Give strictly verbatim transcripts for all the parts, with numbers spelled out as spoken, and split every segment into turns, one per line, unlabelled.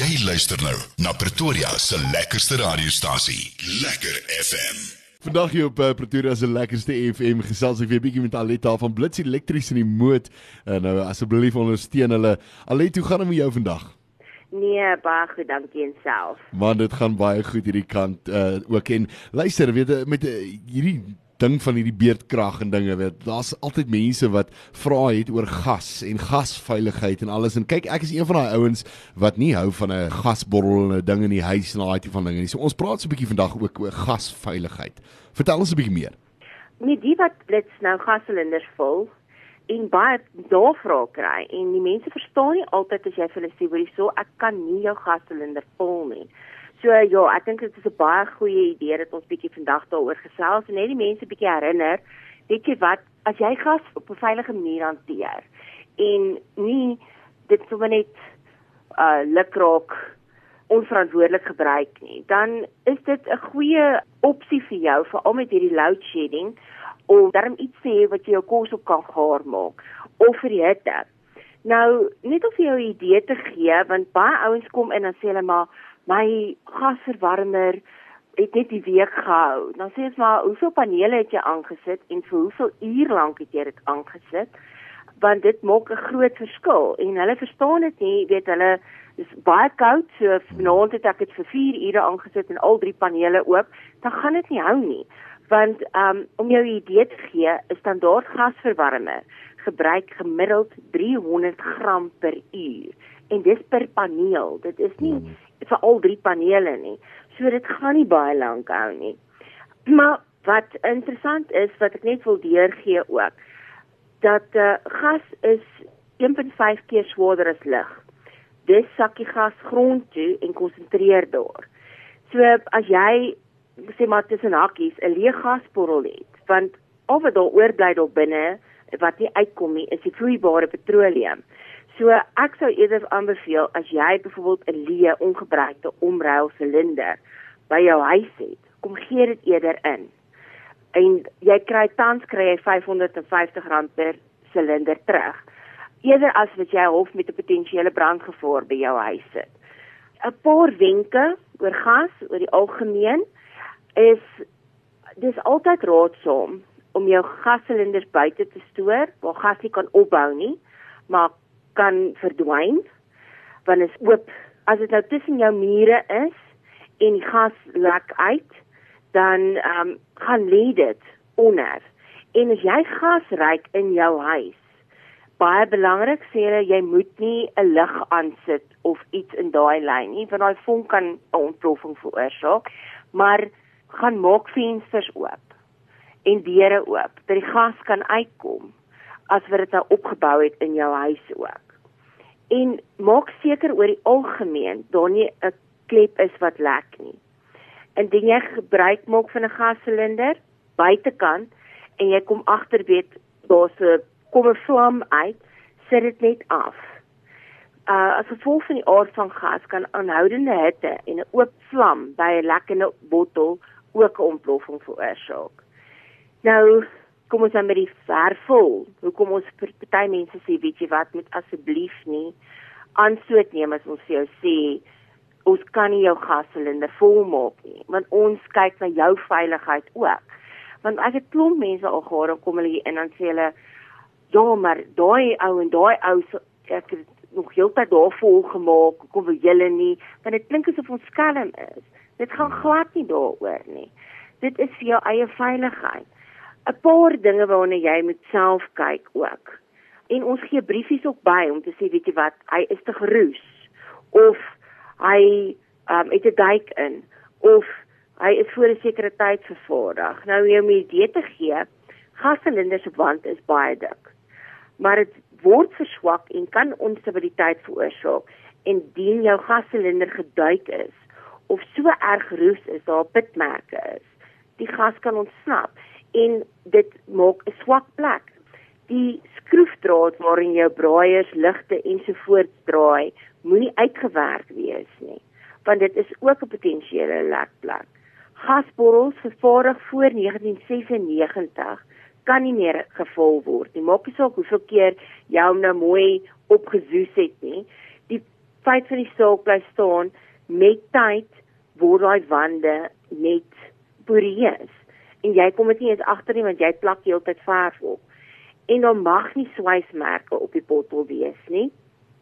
Jy luister nou na Pretoria se lekkerste radiostasie, Lekker F M.
Vandag hier op uh, Pretoria se lekkerste F M gesels ek weer 'n bietjie met Aletta van Blitz Elektries in die Moot. En nou asseblief ondersteun hulle. Aletta, hoe gaan dit met jou vandag?
Nee, baie goed, dankie en self.
Man, dit gaan baie goed hierdie kant uh, ook. En luister, weet met uh, hierdie ding van hierdie beerdkrag en dinge, weet, daar's altyd mense wat vra het oor gas en gasveiligheid en alles. En kyk, ek is een van daai ouens wat nie hou van 'n gasborrel en 'n ding in die huis en daai tipe van dinge nie. So ons praat so 'n bietjie vandag ook oor gasveiligheid. Vertel ons 'n bietjie meer.
Met die wat Blitz nou gassilinders vul en baie navraag kry en die mense verstaan nie altyd as jy vir hulle sê, "Hoor hierso, ek kan nie jou gasilinder vul nie." So ja, ek dink dit is 'n baie goeie idee dat ons bietjie vandag daaroor gesels en net die mense bietjie herinner, weet jy wat, as jy gas op 'n veilige manier hanteer en nie dit sommer net uh lukraak onverantwoordelik gebruik nie, dan is dit 'n goeie opsie vir jou, veral met hierdie load shedding, om daarom iets te hê wat jy jou kos op kan gaar maak, of vir die hitte. Nou, net om vir jou 'n idee te gee, want baie ouens kom in en sê hulle maar, my gasverwarmer het net die week gehou. Dan sê ons maar, hoeveel panele het jy aangesit en vir hoeveel uur lank het jy dit aangesit? Want dit maak 'n groot verskil en hulle verstaan dit nie, weet hulle, is baie koud, so vanaand het ek dit vir vier ure aangesit en al drie panele oop, dan gaan dit nie hou nie. Want um, om jou 'n idee te gee, 'n standaard gasverwarmer gebruik gemiddeld driehonderd gram per uur. En dis per paneel, dit is nie mm. vir al drie panele nie. So dit gaan nie baie lank hou nie. Maar wat interessant is, wat ek net wil deurgee ook, dat uh, gas is een komma vyf keer swaarder as lig. Dis sak die gas grond toe en konsentreer daar. So as jy, sê maar tussen hakkies, 'n leë gasborrel het, want al wat daar oorbly daar binne, wat nie uitkom nie, is die vloeibare petroleum. So ek sou eerder aanbeveel, as jy byvoorbeeld 'n leë ongebruikte omruilsilinder by jou huis het, kom gee dit eerder in. En jy kry tans kry jy vyfhonderdvyftig rand per silinder terug. Eerder as wat jy hof met 'n potensiële brandgevaar by jou huis sit. 'n Paar wenke oor gas, oor die algemeen, is dis altyd raadsaam om jou gassilinders buite te stoor, waar gas nie kan opbou nie, maar kan verdwyn, want is oop, as dit nou tussen jou mure is, en die gas lek uit, dan um, gaan lê dit onder. En as jy gas ruik in jou huis, baie belangrik sê hulle, jy moet nie 'n lig aansit, of iets in daai lyn nie, want daai vonk kan 'n ontploffing veroorsaak, maar gaan maak vensters oop, en deure oop, dat die gas kan uitkom, as wat dit nou opgebou het in jou huis ook. En maak seker oor die algemeen, daar nie 'n klep is wat lek nie. Indien jy gebruik maak van 'n gassilinder, buitekant, en jy kom agter weet, daar's 'n kom 'n vlam uit, sit dit net af. Uh, as gevolg van die aard van gas, kan aanhoudende hitte en 'n oop vlam by 'n lekkende bottel ook 'n ontploffing veroorsaak. Nou, kom ons dan met die vervul. Hoekom ons party mense sê, weet jy wat, moet asseblief nie aanstoot neem as ons vir jou sê, ons kan nie jou gassilinder volmaak nie, want ons kyk na jou veiligheid ook. Want as ek klomp mense al gehad, dan kom hulle hier in en sê hulle, ja, maar daai ou en daai ou, ek het nog heeltyd daar vol gemaak, kom wil julle nie, want dit klink asof ons skelm is. Dit gaan glad nie daaroor nie. Dit is vir jou eie veiligheid. 'n Paar dinge waarna jy moet self kyk ook. En ons gee briefies ook by om te sê, weet jy wat, hy is te geroes, of hy um, het 'n duik in, of hy is voor 'n sekere tyd vervaardig. Nou, om 'n idee te gee, gassilinders se wand is baie dik, maar dit word verswak en kan onstabiliteit veroorsaak, en dien jou gassilinder geduik is, of so erg roes is, daar pitmerke is, die gas kan ontsnap, en dit maak 'n swak plek. Die skroefdraad waarin jou braaiers, ligte ensovoorts draai, moenie uitgewerk wees nie, want dit is ook 'n potensiële lekplek. Gasborrels vervaardig voor negentien sesennegentig kan nie meer gevul word nie. Maak nie saak hoeveel keer jy hom nou mooi opgesoes het nie. Die feit van die saak bly staan, met tyd word daai wande net poreus. En jy kom dit nie eens agter nie, want jy plak die hele tyd verf op. En dan mag nie swysmerke op die bottel wees nie.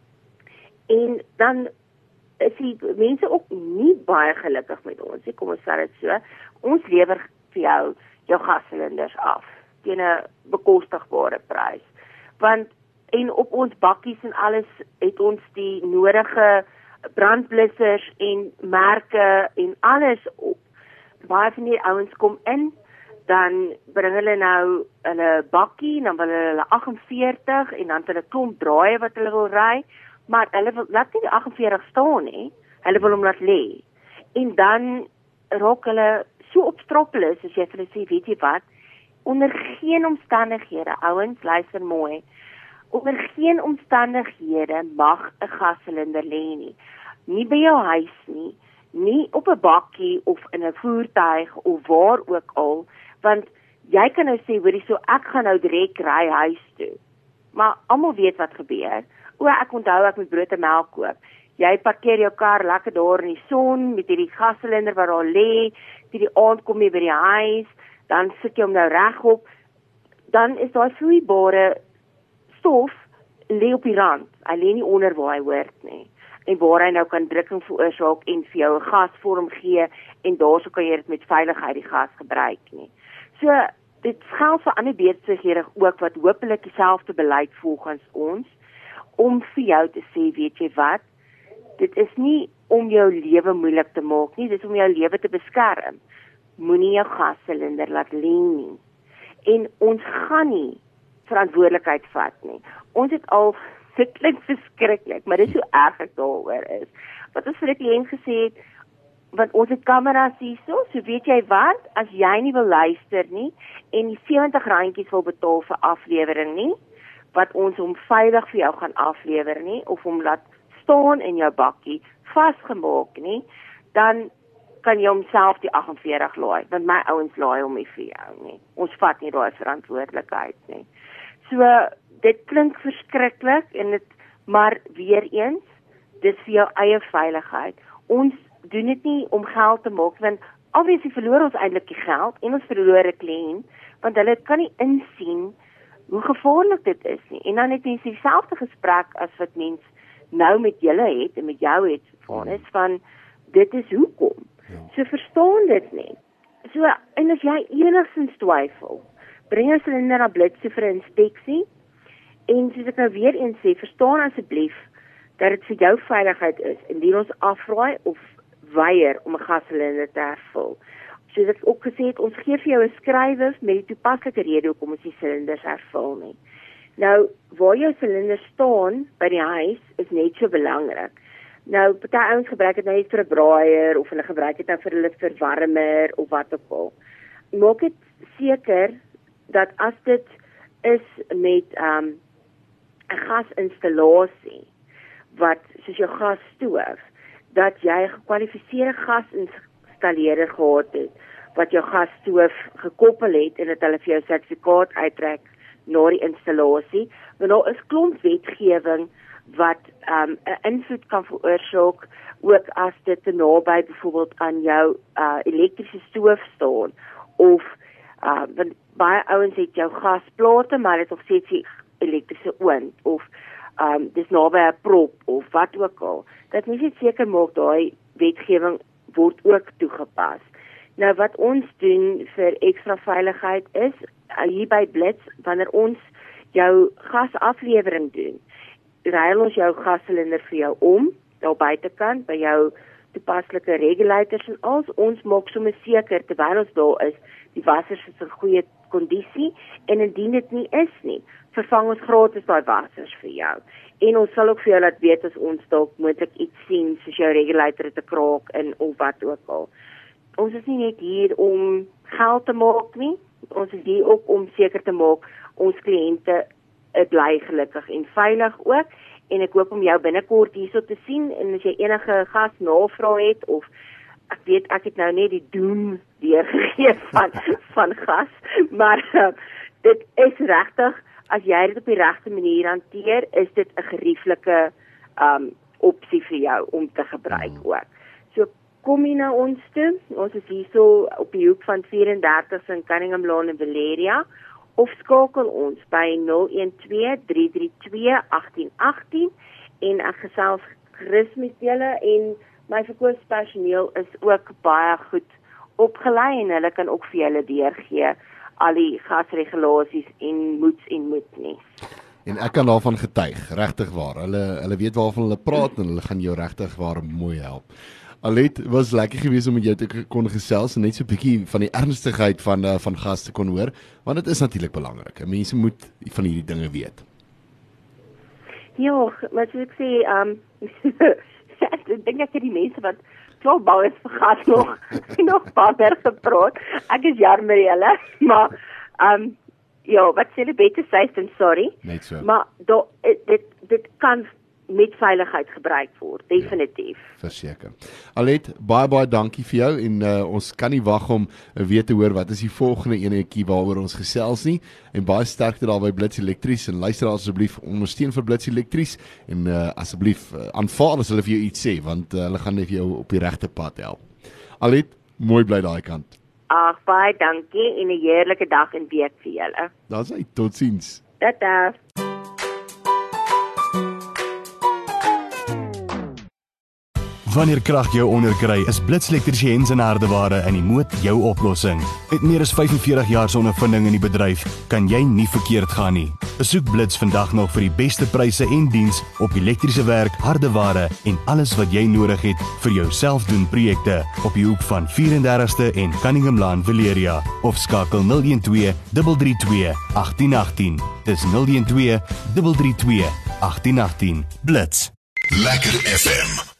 En dan is die mense ook nie baie gelukkig met ons nie, kom ons sê dit so. Ons lewer vir jou jou gassilinders af teen 'n bekostigbare prys. Want en op ons bakkies en alles het ons die nodige brandblussers en merke en alles op. Baie van die ouens kom in, dan bring hulle nou hulle bakkie, en dan wil hulle hulle agt en veertig en dan het hulle klomp draaie wat hulle wil ry, maar hulle wil laat nie die agt en veertig staan nie, hulle wil hom laat lê. En dan raak hulle so opstroppel is, as jy vir hulle sê, weet jy wat, onder geen omstandighede, ouens, luister mooi, onder geen omstandighede mag 'n gassilinder lê nie. Nie by jou huis nie, nie op 'n bakkie of in 'n voertuig of waar ook al, want jy kan nou sê, hoorie, so ek gaan nou direk ry huis toe. Maar almal weet wat gebeur. O, ek onthou ek moet brood en melk koop. Jy parkeer jou kar lekker daar in die son met hierdie gassilinder wat daar lê, die die aand kom jy by die huis, dan sit jy hom nou regop, dan is daai vloeibare stof lê op die rand. Hy lê nie onder waar hy hoort nie. En waar hy nou kan drukking veroorsaak en vir jou 'n gasvorm gee en daarso kan jy dit met veiligheid die gas gebruik nie. So dit geld vir ander beurtsighede ook wat hopelik dieselfde beleid volgens ons om vir jou te sê, weet jy wat, dit is nie om jou lewe moeilik te maak nie, dit is om jou lewe te beskerm. Moenie jou gassilinder laat lê nie. En ons gaan nie verantwoordelikheid vat nie. Ons het al, dit klink verskriklik, maar dit is so erg ek daaroor is. Wat ons vir die kliënt gesê het, want ons het kameras hierso, so weet jy wat, as jy nie wil luister nie, en die sewentig randjies wil betaal vir aflewering nie, wat ons hom veilig vir jou gaan aflewer nie, of hom laat staan in jou bakkie, vasgemaak nie, dan kan jy homself die agt en veertig laai, want my ouens laai hom nie vir jou nie. Ons vat nie daai verantwoordelikheid nie. So, dit klink verskriklik, en dit, maar weer eens, dis vir jou eie veiligheid. Ons doen dit nie om geld te maak, want obviously verloor ons eintlik die geld, en ons verloor 'n kliënt, want hulle kan nie insien hoe gevaarlik dit is nie. En dan het mense dieselfde gesprek as wat mens nou met julle het, en met jou het, van is van, dit is hoekom. So verstaan dit nie. So, en as jy enigstens twyfel, bring jou silinder na Blitz vir 'n inspeksie, en soos ek nou weer eens sê, verstaan asseblief dat dit vir jou veiligheid is, indien ons afraai of weier om 'n gassilinder te hervul. Soos ek ook gesê het, ons gee vir jou 'n skrywe met die toepaslike rede hoekom ons die silinders hervul nie. Nou, waar jou silinder staan by die huis is net so belangrik. Nou, party ouens gebruik dit nou net vir 'n braaier, of hulle gebruik dit nou vir hulle verwarmer, of wat ook al. Maak dit seker dat as dit is met um, 'n gasinstallasie, wat soos jou gasstoof, dat jy 'n gekwalifiseerde gasinstalleerder gehad het, wat jou gasstoof gekoppel het, en dat hulle vir jou sertifikaat uittrek na die installasie, want daar is klomp wetgewing wat 'n um, invloed kan veroorsaak, ook as dit te naby byvoorbeeld aan jou uh, elektriese stoof staan, of uh, want baie ouens het jou gasplate, maar dit nog steeds die elektriese oond, of um, dis naby 'n prop, of wat ook al. Dat mens net seker maak daai wetgewing word ook toegepas. Nou wat ons doen vir ekstra veiligheid is, hier by Blitz, wanneer ons jou gasaflewering doen, ruil ons jou gassilinder vir jou om, daar buitekant, by jou toepaslike regulators en als, ons maak sommer seker, terwyl ons daar is, die wassers is in goeie kondisie, en indien dit nie is nie, vervang ons gratis daai wassers vir jou. En ons sal ook vir jou laat weet as ons dalk moontlik iets sien, soos jou regulator het 'n kraak in, of wat ook al. Ons is nie net hier om geld te maak nie, ons is hier ook om seker te maak, ons kliënte bly gelukkig en veilig ook, en ek hoop om jou binnekort hierso te sien, en as jy enige gas navraag het, of ek weet, ek het nou net die doen weergegee van, van gas, maar uh, dit is regtig, as jy dit op die regte manier hanteer, is dit 'n gerieflike um, opsie vir jou om te gebruik mm. ook. So kom jy na ons toe, ons is hierso op die hoek van vyf en dertig in Cunningham Lane in Valeria, of skakel ons by nul een twee drie drie twee agt een agt een en ek gesels gerus met julle en my verkoopspersoneel is ook baie goed opgelei en hulle kan ook vir julle deurgee al die gasregulasies en moets en moet nie.
En ek kan daarvan getuig, regtig waar. Hulle hulle weet waarvan hulle praat en hulle gaan jou regtig waar mooi help. Alet, was lekker geweest om met jou te kon gesels en net so 'n bietjie van die ernstigheid van uh, van gaste kon hoor, want dit is natuurlik belangrik. Mense moet van hierdie dinge weet.
Ja, maar soos ek sê, um, ek dink ek het die mense wat klaar bou is vir gas nog nog baie gepraat. Ek is jammer julle, maar um, ja, wat sê hulle beter safe than sorry.
Net so.
Maar do, dit dit kan met veiligheid gebruik word, definitief.
Ja, verseker. Alet, baie baie dankie vir jou en uh, ons kan nie wag om uh, weer te hoor wat is die volgende enetjie waaroor ons gesels nie en baie sterkte daar by Blitz Elektries en luister asseblief ondersteun vir Blitz Elektries en uh, asseblief uh, aanvaar as hulle vir jou iets sê want uh, hulle gaan net vir jou op die regte pad help. Alet, mooi bly daai kant.
Ag, baie dankie en 'n heerlike dag en week vir julle.
Daar's hy, totsiens.
Tata.
Wanneer krag jou onderkry, is Blitz Elektriesiëns en Hardeware in die moed jou oplossing. Met meer as vyf-en-veertig jaar se ondervinding in die bedryf, kan jy nie verkeerd gaan nie. Besoek Blitz vandag nog vir die beste pryse en diens op elektriese werk, hardeware en alles wat jy nodig het vir jou selfdoen projekte op die hoek van vyf en dertigste en Cunningham Lane, Valeria of skakel nul een twee drie drie twee agt een agt een. Dis nul een twee drie drie twee agt een agt een. Blitz.
Lekker F M.